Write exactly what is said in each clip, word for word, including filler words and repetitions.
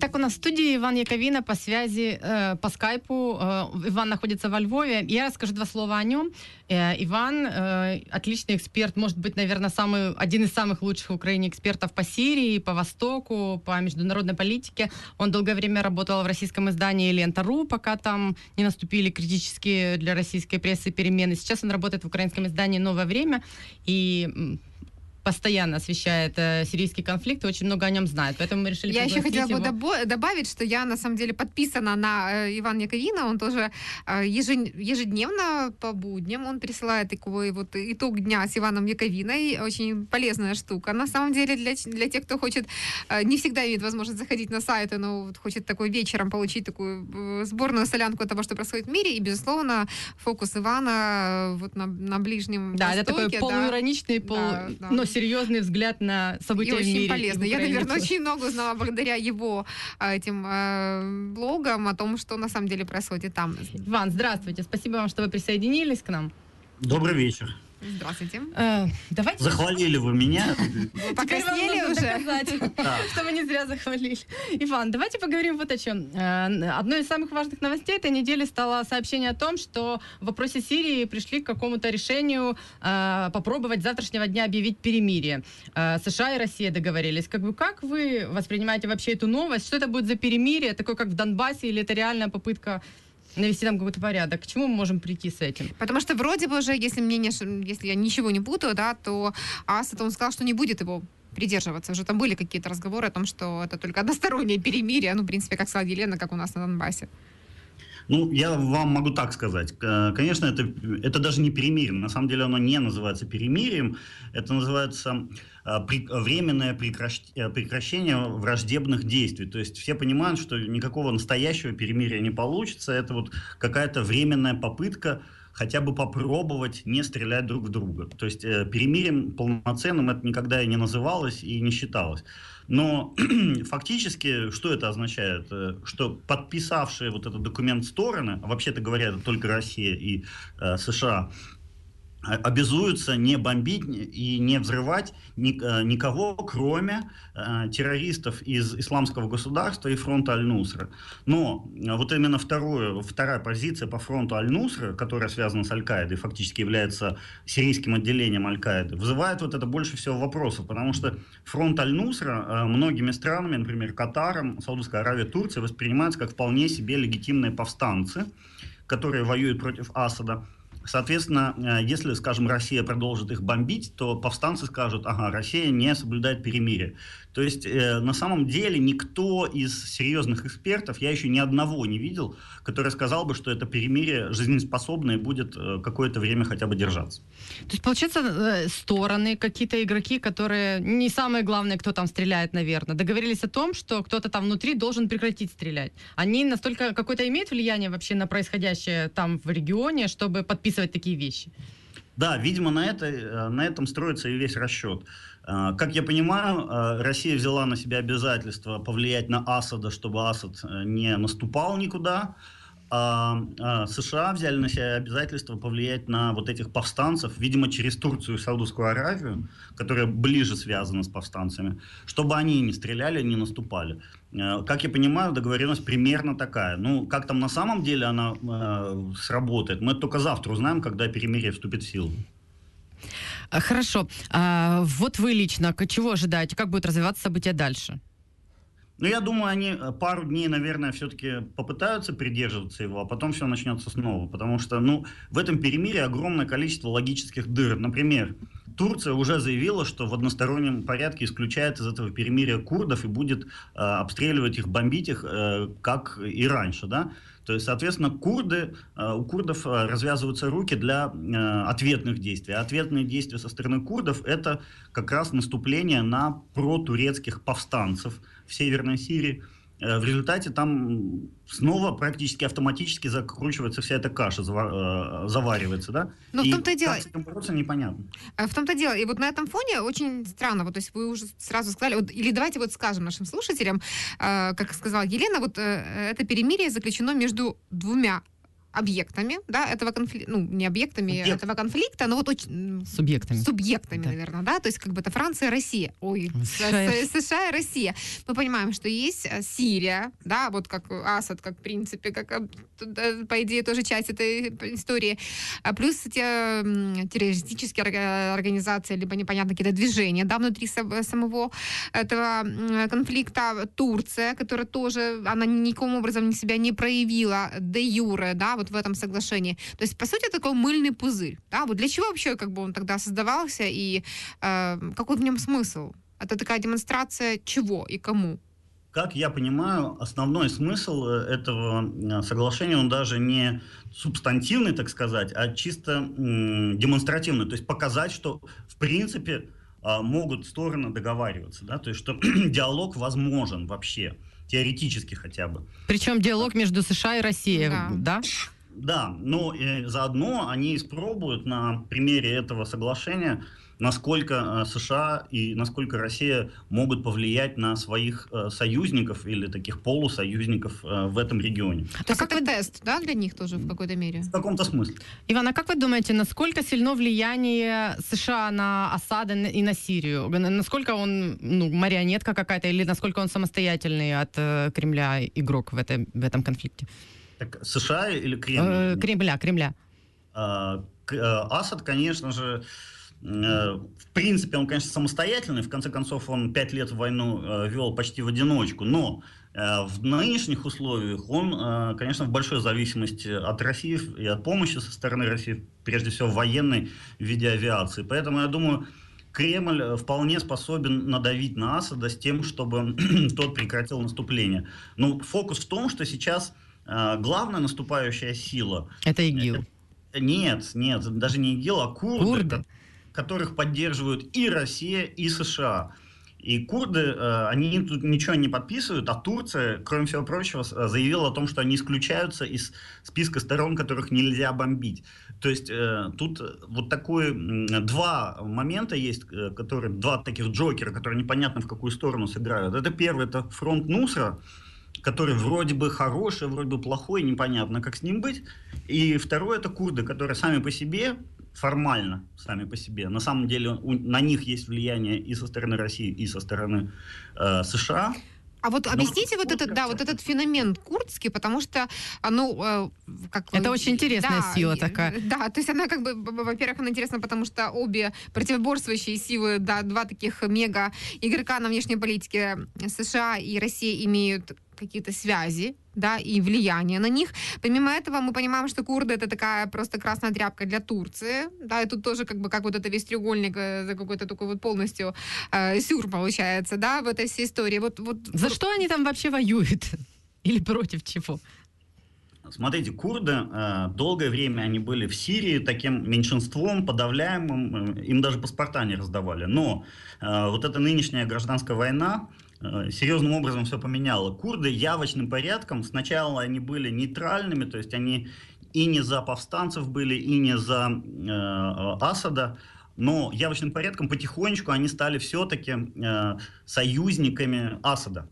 Итак, у нас в студии Иван Яковина по связи, э, по скайпу. Э, Иван находится во Львове. Я расскажу два слова о нем. Э, Иван э, отличный эксперт, может быть, наверное, самый, один из самых лучших в Украине экспертов по Сирии, по Востоку, по международной политике. Он долгое время работал в российском издании «Лента.ру», пока там не наступили критические для российской прессы перемены. Сейчас он работает в украинском издании «Новое время» и постоянно освещает э, сирийский конфликт и очень много о нем знает. Поэтому мы решили Я еще хотела бы его. добо- добавить, что я на самом деле подписана на э, Ивана Яковина. Он тоже э, ежен- ежедневно по будням он присылает такой вот итог дня с Иваном Яковиной. Очень полезная штука. На самом деле для, для тех, кто хочет, э, не всегда имеет возможность заходить на сайты, но вот хочет такой вечером получить такую э, сборную солянку того, что происходит в мире. И, безусловно, фокус Ивана э, вот на, на Ближнем да, Востоке. Да, это такой полуироничный, да, полу... да, да. но серьезный взгляд на события и в мире. очень полезно. Я, наверное, тоже. очень много узнала благодаря его этим э, блогам о том, что на самом деле происходит там. Иван, здравствуйте. Спасибо вам, что вы присоединились к нам. Добрый вечер. Здравствуйте. Э, давайте... Захвалили вы меня. Вы покраснели уже? Доказать, что вы не зря захвалили. Иван, давайте поговорим вот о чем. Одной из самых важных новостей этой недели стало сообщение о том, что в вопросе Сирии пришли к какому-то решению попробовать с завтрашнего дня объявить перемирие. США и Россия договорились. Как бы как вы воспринимаете вообще эту новость? Что это будет за перемирие? Такое, как в Донбассе, или это реальная попытка навести там какой-то порядок? К чему мы можем прийти с этим? Потому что вроде бы уже, если, мне не, если я ничего не путаю, да, то Асад, он сказал, что не будет его придерживаться. Уже там были какие-то разговоры о том, что это только одностороннее перемирие, ну, в принципе, как сказала Елена, как у нас на Донбассе. Ну, я вам могу так сказать. Конечно, это, это даже не перемирие. На самом деле оно не называется перемирием. Это называется временное прекращение враждебных действий. То есть все понимают, что никакого настоящего перемирия не получится. Это вот какая-то временная попытка хотя бы попробовать не стрелять друг в друга. То есть э, перемирием полноценным это никогда и не называлось, и не считалось. Но фактически, что это означает? Что подписавшие вот этот документ стороны, вообще-то говоря, это только Россия и э, США, обязуются не бомбить и не взрывать никого, кроме э, террористов из Исламского государства и фронта Аль-Нусра. Но вот именно второе, вторая позиция по фронту Аль-Нусра, которая связана с Аль-Каидой, фактически является сирийским отделением Аль-Каиды, вызывает вот это больше всего вопросов, потому что фронт Аль-Нусра э, многими странами, например, Катаром, Саудовской Аравией, Турцией, воспринимается как вполне себе легитимные повстанцы, которые воюют против Асада. Соответственно, если, скажем, Россия продолжит их бомбить, то повстанцы скажут: ага, Россия не соблюдает перемирие. То есть, э, на самом деле, никто из серьезных экспертов, я еще ни одного не видел, который сказал бы, что это перемирие жизнеспособное и будет э, какое-то время хотя бы держаться. То есть, получается, э, стороны, какие-то игроки, которые не самое главное, кто там стреляет, наверное, договорились о том, что кто-то там внутри должен прекратить стрелять. Они настолько какое-то имеют влияние вообще на происходящее там в регионе, чтобы подписывать такие вещи? Да, видимо, на, это, на этом строится и весь расчет. Как я понимаю, Россия взяла на себя обязательство повлиять на Асада, чтобы Асад не наступал никуда, а США взяли на себя обязательство повлиять на вот этих повстанцев, видимо, через Турцию и Саудовскую Аравию, которая ближе связана с повстанцами, чтобы они не стреляли, не наступали. Как я понимаю, договоренность примерно такая. Ну, как там на самом деле она э, сработает, мы только завтра узнаем, когда перемирие вступит в силу. Хорошо. А вот вы лично чего ожидаете? Как будут развиваться события дальше? Ну, я думаю, они пару дней, наверное, все-таки попытаются придерживаться его, а потом все начнется снова. Потому что, ну, в этом перемирии огромное количество логических дыр. Например, Турция уже заявила, что в одностороннем порядке исключает из этого перемирия курдов и будет э, обстреливать их, бомбить их, э, как и раньше, да. То есть, соответственно, курды, э, у курдов развязываются руки для э, ответных действий. А ответные действия со стороны курдов – это как раз наступление на протурецких повстанцев в Северной Сирии. Э, в результате там снова практически автоматически закручивается вся эта каша, зава- э, заваривается, да? Но и в том-то и дело... как с этим бороться, непонятно. В том-то дело. И вот на этом фоне очень странно, вот, то есть вы уже сразу сказали, вот, или давайте вот скажем нашим слушателям, э, как сказала Елена, вот э, это перемирие заключено между двумя объектами, да, этого конфликта, ну, не объектами Объект. этого конфликта, но вот очень... Субъектами. Субъектами, Да. наверное, да, то есть как бы это Франция, Россия, ой, США и- США и Россия. Мы понимаем, что есть э, Сирия, да, вот как Асад, как в принципе, как, э, т- по идее, тоже часть этой истории, а плюс эти м, террористические орга- организации, либо непонятно какие-то движения, да, внутри сам- самого этого м, конфликта. Турция, которая тоже, она никаким образом не себя не проявила де юре, да, вот в этом соглашении. То есть, по сути, такой мыльный пузырь, да, вот для чего вообще как бы он тогда создавался и э, какой в нем смысл? Это такая демонстрация чего и кому? Как я понимаю, основной смысл э, этого э, соглашения, он даже не субстантивный, так сказать, а чисто м, демонстративный. То есть показать, что в принципе э, могут стороны договариваться, да, то есть что диалог возможен вообще, теоретически хотя бы. Причем диалог между США и Россией, Да. да? Да, но э, заодно они испробуют на примере этого соглашения, насколько э, США и насколько Россия могут повлиять на своих э, союзников или таких полусоюзников э, в этом регионе. То есть это тест, да, для них тоже в какой-то мере? В каком-то смысле. Иван, а как вы думаете, насколько сильно влияние США на Асада и на Сирию? Н- Насколько он, ну, марионетка какая-то, или насколько он самостоятельный от э, Кремля игрок в, этой, в этом конфликте? Так, США или Кремль? Э, Кремля, Кремля. А, к- э, Асад, конечно же, э, в принципе, он, конечно, самостоятельный. В конце концов, он пять лет войну э, вел почти в одиночку. Но э, в нынешних условиях он, э, конечно, в большой зависимости от России и от помощи со стороны России, прежде всего военной, в виде авиации. Поэтому, я думаю, Кремль э, вполне способен надавить на Асада с тем, чтобы тот прекратил наступление. Но фокус в том, что сейчас э, главная наступающая сила... Это ИГИЛ. Нет, нет, даже не ИГИЛ, а курды, Курды. ко- которых поддерживают и Россия, и США. И курды, э, они тут ничего не подписывают, а Турция, кроме всего прочего, с- заявила о том, что они исключаются из списка сторон, которых нельзя бомбить. То есть э, тут вот такое м, два момента есть, э, которые, два таких джокера, которые непонятно в какую сторону сыграют. Это первый, это фронт Нусра, который вроде бы хороший, вроде бы плохой, непонятно, как с ним быть. И второе, это курды, которые сами по себе, формально сами по себе, на самом деле у- на них есть влияние и со стороны России, и со стороны э, США. А вот Но объясните вот вот этот, как да, вот это- этот феномен курдский, потому что, а, ну, э, как... Это вы- очень интересная да, сила и- такая. Да, то есть она как бы, б- б- во-первых, она интересна, потому что обе противоборствующие силы, да, два таких мега игрока на внешней политике США и Россия имеют какие-то связи, да, и влияние на них. Помимо этого, мы понимаем, что курды — это такая просто красная тряпка для Турции, да, и тут тоже как бы как вот это весь треугольник э, за какой-то такой вот полностью э, сюр получается, да, в этой всей истории. Вот, вот, За что они там вообще воюют? Или против чего? Смотрите, курды, э, долгое время они были в Сирии таким меньшинством, подавляемым, э, им даже паспорта не раздавали. Но э, вот эта нынешняя гражданская война э, серьезным образом все поменяла. Курды явочным порядком, сначала они были нейтральными, то есть они и не за повстанцев были, и не за э, Асада, но явочным порядком потихонечку они стали все-таки э, союзниками Асада.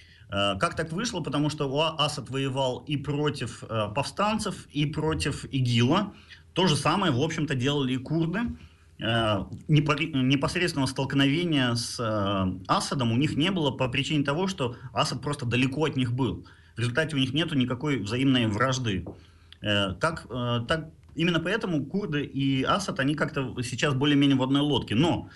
Э, Как так вышло? Потому что у А- Асад воевал и против э, повстанцев, и против ИГИЛа. То же самое, в общем-то, делали и курды. Э, непори- Непосредственного столкновения с э, Асадом у них не было по причине того, что Асад просто далеко от них был. В результате у них нет никакой взаимной вражды. Э, Как, э, так, именно поэтому курды и Асад, они как-то сейчас более-менее в одной лодке. Но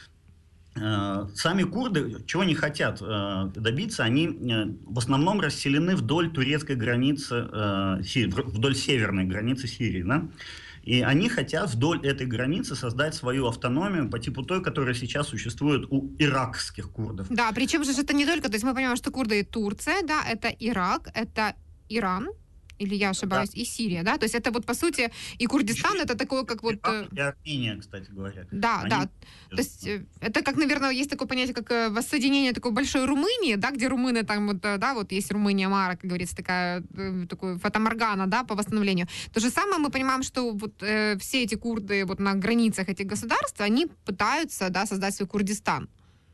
Э, сами курды, чего не хотят э, добиться, они э, в основном расселены вдоль турецкой границы, э, Си- в- вдоль северной границы Сирии, да? И они хотят вдоль этой границы создать свою автономию по типу той, которая сейчас существует у иракских курдов. Да, причем же это не только, то есть мы понимаем, что курды и Турция, да, это Ирак, это Иран, или я ошибаюсь, и Сирия, да, то есть это вот по сути и Курдистан, это такое как вот... э, Ирак и Армения, кстати говоря. Да, Они- да. То есть э, это как, наверное, есть такое понятие, как э, воссоединение такой большой Румынии, да, где румыны там вот, э, да, вот есть Румыния, Мара, как говорится, такая, э, такой фатаморгана, да, по восстановлению. То же самое мы понимаем, что вот э, все эти курды вот на границах этих государств, они пытаются, да, создать свой Курдистан.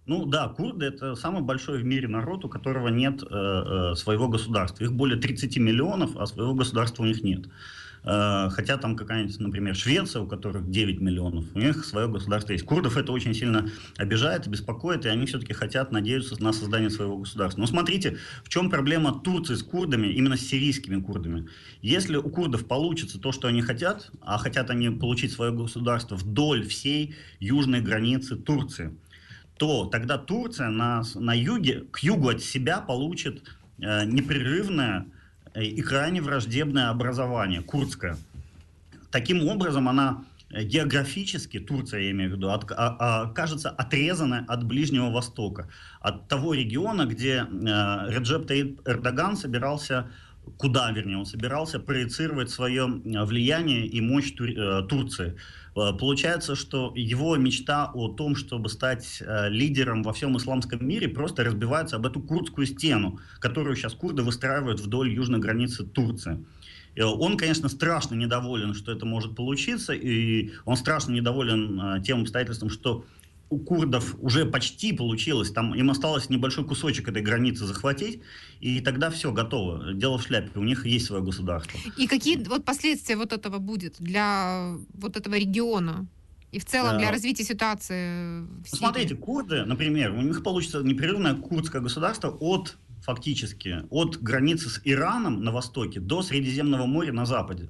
Ну да, курды — это самый большой в мире народ, у которого нет э, э, своего государства. Их более тридцать миллионов, а своего государства у них нет. Э, хотя там какая-нибудь, например, Швеция, у которых девять миллионов, у них свое государство есть. Курдов это очень сильно обижает, беспокоит, и они все-таки хотят, надеются на создание своего государства. Но смотрите, в чем проблема Турции с курдами, именно с сирийскими курдами. Если у курдов получится то, что они хотят, а хотят они получить свое государство вдоль всей южной границы Турции, то тогда Турция на, на юге, к югу от себя получит э, непрерывное и крайне враждебное образование, курдское. Таким образом, она географически, Турция, я имею в виду, от, а, а, окажется отрезанной от Ближнего Востока, от того региона, где э, Реджеп Таyyip Эрдоган собирался, куда, вернее, он собирался проецировать свое влияние и мощь Тур, э, Турции. Получается, что его мечта о том, чтобы стать э, лидером во всем исламском мире, просто разбивается об эту курдскую стену, которую сейчас курды выстраивают вдоль южной границы Турции. И он, конечно, страшно недоволен, что это может получиться, и он страшно недоволен э, тем обстоятельством, что у курдов уже почти получилось, там им осталось небольшой кусочек этой границы захватить, и тогда все, готово, дело в шляпе, у них есть свое государство. И какие вот последствия вот этого будет для вот этого региона? И в целом для развития ситуации в Сирии? Смотрите, курды, например, у них получится непрерывное курдское государство от, фактически, от границы с Ираном на востоке до Средиземного моря на западе.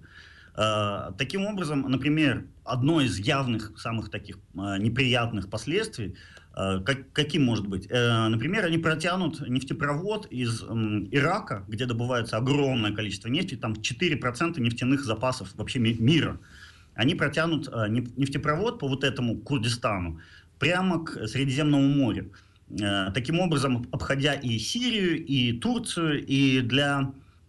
Таким образом, например, одно из явных, самых таких неприятных последствий, как, каким может быть? Например, они протянут нефтепровод из Ирака, где добывается огромное количество нефти, там четыре процента нефтяных запасов вообще мира. Они протянут нефтепровод по вот этому Курдистану прямо к Средиземному морю. Таким образом, обходя и Сирию, и Турцию, и для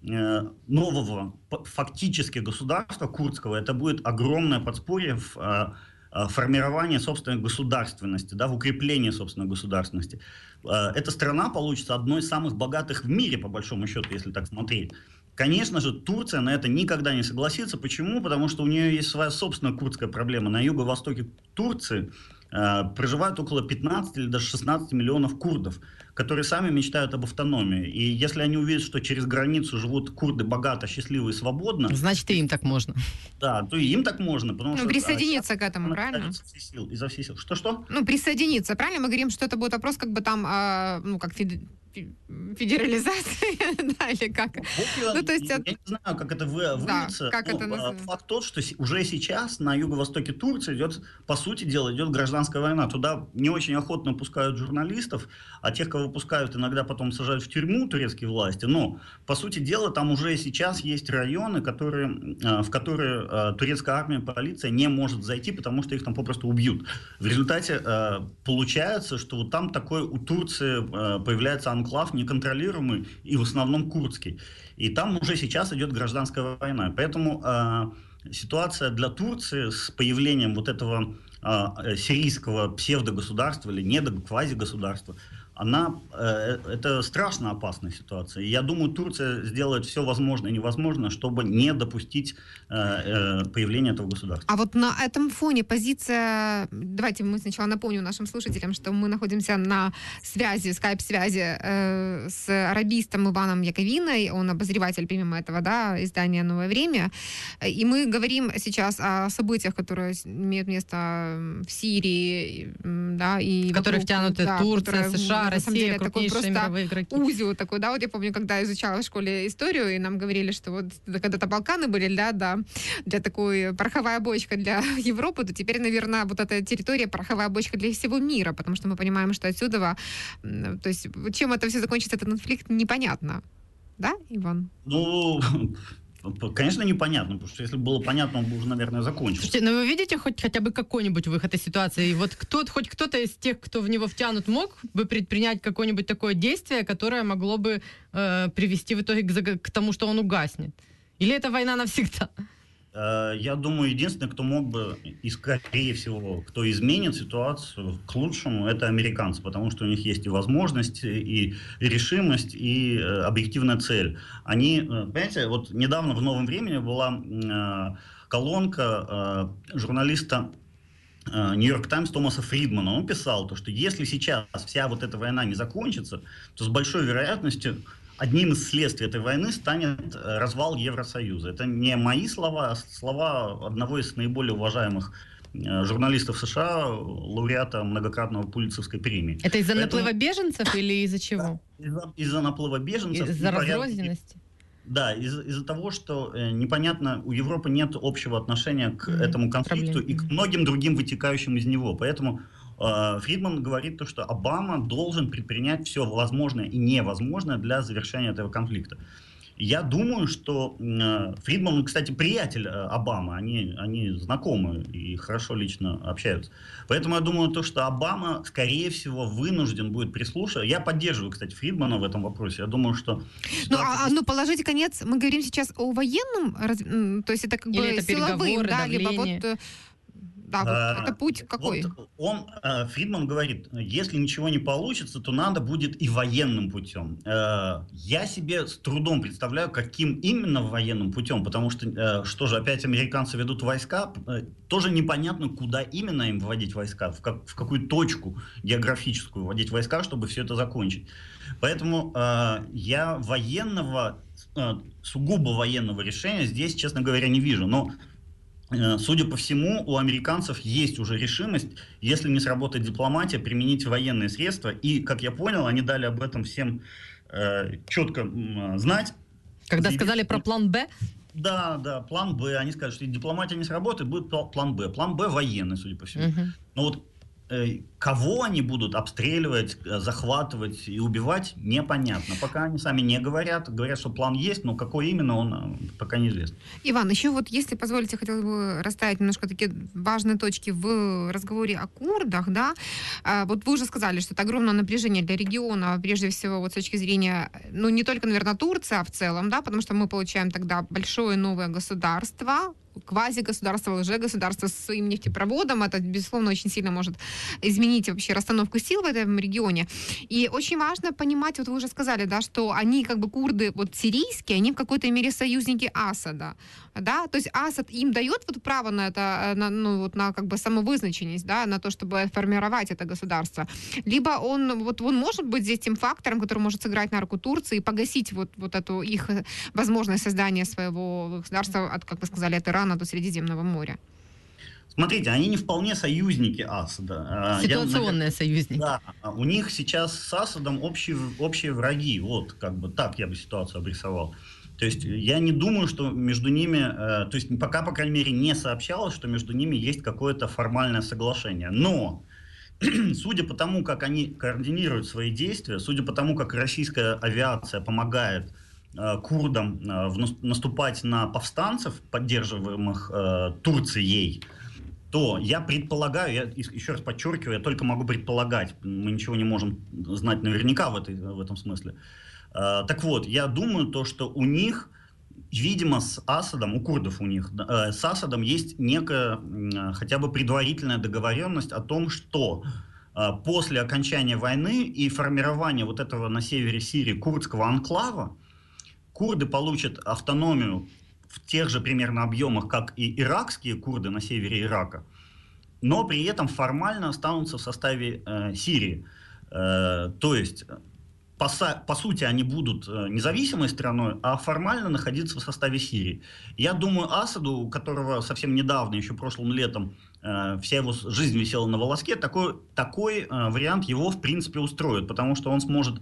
нового фактически государства курдского это будет огромное подспорье в формирование собственной государственности, да, в укреплении собственной государственности. Эта страна получится одной из самых богатых в мире, по большому счету, если так смотреть. Конечно же, Турция на это никогда не согласится. Почему? Потому что у нее есть своя собственная курдская проблема. На юго-востоке Турции э, проживают около пятнадцати или даже шестнадцати миллионов курдов, которые сами мечтают об автономии. И если они увидят, что через границу живут курды богато, счастливо и свободно... Значит, и им так можно. Да, то и им так можно. Потому ну, что, присоединиться а, к этому, правильно? Сил, изо всех сил. Что-что? Ну, присоединиться, правильно? Мы говорим, что это будет вопрос как бы там, э, ну, как фед... федерализации, да, или как? Ну, ну, то есть, я от... не знаю, как это выльется. Да, как это называется? Факт тот, что уже сейчас на юго-востоке Турции идет, по сути дела, идет гражданская война. Туда не очень охотно пускают журналистов, а тех, кого пускают, иногда потом сажают в тюрьму турецкие власти. Но, по сути дела, там уже сейчас есть районы, которые, в которые турецкая армия, полиция не может зайти, потому что их там попросту убьют. В результате получается, что вот там такой у Турции появляется анклав неконтролируемый и в основном курдский. И там уже сейчас идет гражданская война. Поэтому э, ситуация для Турции с появлением вот этого э, сирийского псевдогосударства или недоквазигосударства, она, э, это страшно опасная ситуация. И я думаю, Турция сделает все возможное и невозможное, чтобы не допустить э, э, появления этого государства. А вот на этом фоне позиция... Давайте мы сначала напомним нашим слушателям, что мы находимся на связи, скайп-связи э, с арабистом Иваном Яковиной. Он обозреватель, помимо этого, да, издания «Новое время». И мы говорим сейчас о событиях, которые имеют место в Сирии, да, и... В которые втянуты да, Турция, которые, США, Россия, деле, крупнейшие мировые игроки. Узел такой, да, вот я помню, когда изучала в школе историю, и нам говорили, что вот когда-то Балканы были, да, да, для такой пороховая бочка для Европы, то теперь, наверное, вот эта территория пороховая бочка для всего мира, потому что мы понимаем, что отсюда, то есть чем это все закончится, этот конфликт, непонятно. Да, Иван? Ну... Конечно, непонятно, потому что если бы было понятно, он бы уже, наверное, закончился. Слушайте, ну вы видите хоть хотя бы какой-нибудь выход из ситуации? И вот кто, хоть кто-то из тех, кто в него втянут, мог бы предпринять какое-нибудь такое действие, которое могло бы э, привести в итоге к, к тому, что он угаснет? Или это война навсегда? Я думаю, единственный, кто мог бы, и скорее всего, кто изменит ситуацию к лучшему, это американцы, потому что у них есть и возможность, и решимость, и объективная цель. Они, понимаете, вот недавно в «Новом времени» была колонка журналиста Нью-Йорк Таймс Томаса Фридмана. Он писал, то, что если сейчас вся вот эта война не закончится, то с большой вероятностью одним из следствий этой войны станет развал Евросоюза. Это не мои слова, а слова одного из наиболее уважаемых журналистов США, лауреата многократного Пулитцеровской премии. Это из-за Поэтому... наплыва беженцев или из-за чего? Из-за, из-за наплыва беженцев. Из-за разрозненности? Да, из- из-за того, что э, непонятно, у Европы нет общего отношения к mm-hmm. этому конфликту Проблем. и к многим другим вытекающим из него. Поэтому э, Фридман говорит, то, что Обама должен предпринять все возможное и невозможное для завершения этого конфликта. Я думаю, что э, Фридман, кстати, приятель э, Обамы, они, они знакомы и хорошо лично общаются. Поэтому я думаю, то, что Обама, скорее всего, вынужден будет прислушиваться. Я поддерживаю, кстати, Фридмана в этом вопросе. Я думаю, что... Ну, а, ну, положите конец, мы говорим сейчас о военном, раз, то есть это как Или бы это силовым, да, либо вот... Да, вот а, это путь какой? Вот он, Фридман говорит, если ничего не получится, то надо будет и военным путем. Я себе с трудом представляю, каким именно военным путем, потому что, что же, опять американцы ведут войска, тоже непонятно, куда именно им вводить войска, в, как, в какую точку географическую вводить войска, чтобы все это закончить. Поэтому я военного, сугубо военного решения здесь, честно говоря, не вижу. Но судя по всему, у американцев есть уже решимость, если не сработает дипломатия, применить военные средства. И, как я понял, они дали об этом всем э, четко э, знать. Когда Заявили, сказали про план «Б»? Да, да, план «Б». Они сказали, что если дипломатия не сработает, будет план «Б». План «Б» военный, судя по всему. Uh-huh. Но вот э, кого они будут обстреливать, захватывать и убивать, непонятно. Пока они сами не говорят. Говорят, что план есть, но какой именно, он пока неизвестно. Иван, еще вот, если позволите, хотела бы расставить немножко такие важные точки в разговоре о курдах, да. Вот вы уже сказали, что это огромное напряжение для региона, прежде всего, вот с точки зрения, ну, не только, наверное, Турция, а в целом, да, потому что мы получаем тогда большое новое государство, квази-государство, лже-государство с своим нефтепроводом. Это, безусловно, очень сильно может изменить вообще расстановку сил в этом регионе. И очень важно понимать, вот вы уже сказали, да, что они, как бы, курды вот сирийские, они в какой-то мере союзники Асада, да, то есть Асад им дает вот право на это, на, ну, вот на, как бы, самовызначенность, да, на то, чтобы формировать это государство. Либо он, вот, он может быть здесь тем фактором, который может сыграть на руку Турции и погасить вот, вот эту их возможность создания своего государства, от, как вы сказали, от Ирана до Средиземного моря. Смотрите, они не вполне союзники Асада. Ситуационные я, союзники. Да, у них сейчас с Асадом общие, общие враги. Вот, как бы так я бы ситуацию обрисовал. То есть я не думаю, что между ними, то есть пока, по крайней мере, не сообщалось, что между ними есть какое-то формальное соглашение. Но, судя по тому, как они координируют свои действия, судя по тому, как российская авиация помогает курдам наступать на повстанцев, поддерживаемых Турцией, то я предполагаю, я еще раз подчеркиваю, я только могу предполагать, мы ничего не можем знать наверняка в, этой, в этом смысле. Так вот, я думаю, то, что у них, видимо, с Асадом, у курдов у них, с Асадом есть некая хотя бы предварительная договоренность о том, что после окончания войны и формирования вот этого на севере Сирии курдского анклава, курды получат автономию в тех же примерно объемах, как и иракские курды на севере Ирака, но при этом формально останутся в составе э, Сирии. Э, то есть, по, по сути, они будут независимой страной, а формально находиться в составе Сирии. Я думаю, Асаду, у которого совсем недавно, еще прошлым летом, э, вся его жизнь висела на волоске, такой, такой э, вариант его, в принципе, устроит, потому что он сможет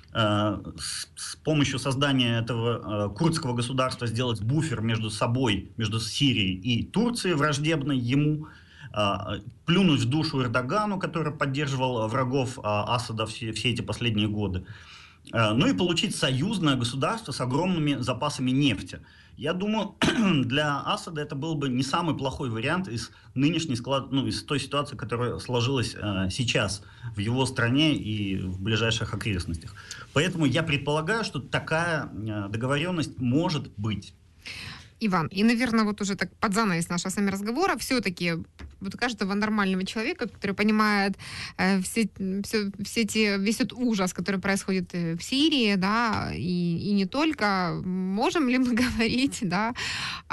С, с помощью создания этого э, курдского государства сделать буфер между собой, между Сирией и Турцией, враждебной ему, э, плюнуть в душу Эрдогану, который поддерживал врагов э, Асада все, все эти последние годы, э, ну и получить союзное государство с огромными запасами нефти. Я думаю, для Асада это был бы не самый плохой вариант из нынешней склад, ну, из той ситуации, которая сложилась э, сейчас в его стране и в ближайших окрестностях. Поэтому я предполагаю, что такая э, договоренность может быть. Иван, и, наверное, вот уже так под занавес нашего с вами разговора, все-таки вот у каждого нормального человека, который понимает э, все, все, все те, весь тот ужас, который происходит в Сирии, да, и, и не только, можем ли мы говорить, да, о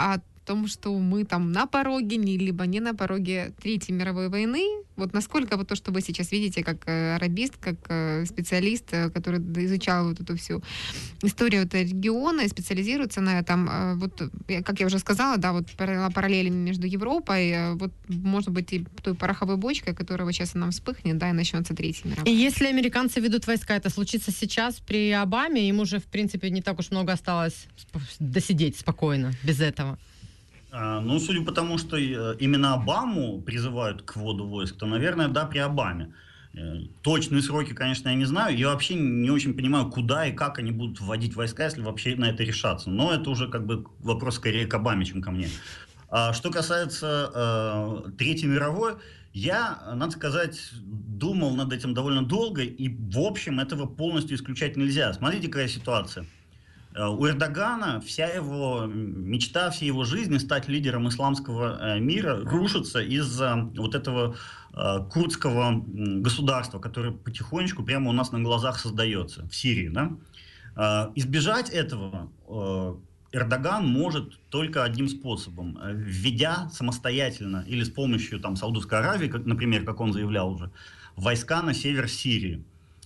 том, что мы там на пороге, не, либо не на пороге Третьей мировой войны? Вот насколько вот то, что вы сейчас видите, как э, арабист, как э, специалист, э, который изучал вот эту всю историю этого региона и специализируется на этом, э, вот, я- как я уже сказала, да, вот провела параллели между Европой, э, вот, может быть, и той пороховой бочкой, которая вот сейчас она вспыхнет, да, и начнется Третья И мировая. если американцы ведут войска, это случится сейчас при Обаме, им уже, в принципе, не так уж много осталось сп- досидеть спокойно без этого. А, Ну, судя по тому, что э, именно Обаму призывают к вводу войск, то, наверное, да, при Обаме. Э, Точные сроки, конечно, я не знаю. Я вообще не очень понимаю, куда и как они будут вводить войска, если вообще на это решаться. Но это уже как бы вопрос скорее к Обаме, чем ко мне. А что касается э, Третьей мировой, я, надо сказать, думал над этим довольно долго, и, в общем, этого полностью исключать нельзя. Смотрите, какая ситуация. Э, У Эрдогана вся его мечта, вся его жизнь стать лидером исламского э, мира рушится из-за вот этого э, курдского м, государства, которое потихонечку прямо у нас на глазах создается в Сирии, да? Э, Избежать этого э, Эрдоган может только одним способом, э, введя самостоятельно или с помощью там Саудовской Аравии, как, например, как он заявлял уже, войска на север Сирии.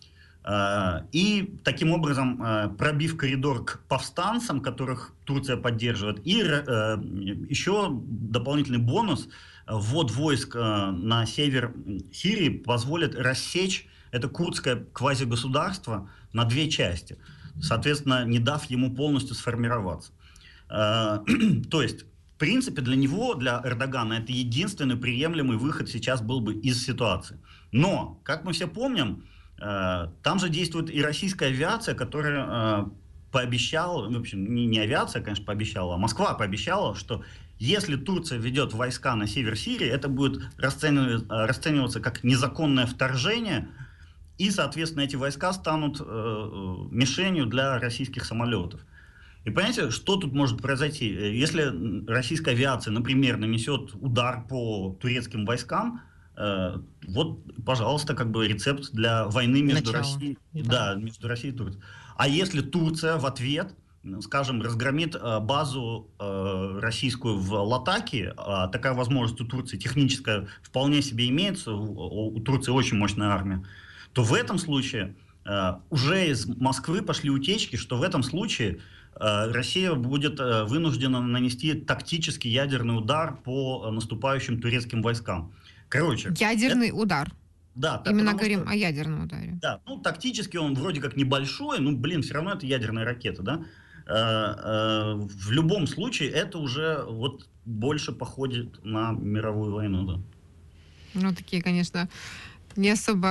Э, И таким образом, э, пробив коридор к повстанцам, которых Турция поддерживает, и э, еще дополнительный бонус, э, ввод войск э, на север Сирии позволит рассечь это курдское квазигосударство на две части, соответственно, не дав ему полностью сформироваться. Э, То есть, в принципе, для него, для Эрдогана, это единственный приемлемый выход сейчас был бы из ситуации. Но, как мы все помним, Э, там же действует и российская авиация, которая э, пообещала, в общем, не, не авиация, конечно, пообещала, а Москва пообещала, что если Турция ведет войска на север Сирии, это будет расцениваться, расцениваться как незаконное вторжение, и, соответственно, эти войска станут э, мишенью для российских самолетов. И понимаете, что тут может произойти? Если российская авиация, например, нанесет удар по турецким войскам, э, вот, пожалуйста, как бы рецепт для войны между Начало. Россией, Да. да, между Россией и Турцией. А если Турция в ответ, ну, скажем, разгромит э, базу э, российскую в Латакии, а такая возможность у Турции техническая вполне себе имеется, у, у Турции очень мощная армия, то в этом случае э, уже из Москвы пошли утечки, что в этом случае э, Россия будет э, вынуждена нанести тактический ядерный удар по э, наступающим турецким войскам. Короче, Ядерный удар. да, та- Именно потому говорим что, о ядерном ударе. да, ну, тактически он вроде как небольшой, ну, блин, все равно это ядерная ракета, да. Э, э, в любом случае это уже вот больше походит на мировую войну, да. Ну, такие, конечно, не особо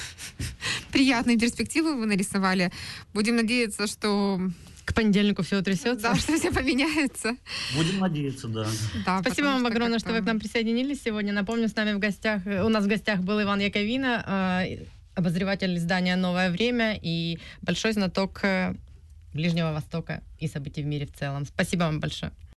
приятные перспективы вы нарисовали. Будем надеяться, что, К понедельнику все утрясется. да, что все поменяется. Будем надеяться, да. Да, Спасибо потому вам что огромное, как-то- что вы к нам присоединились сегодня. Напомню, с нами в гостях, у нас в гостях был Иван Яковина, э, обозреватель издания «Новое время» и большой знаток э, Ближнего Востока и событий в мире в целом. Спасибо вам большое.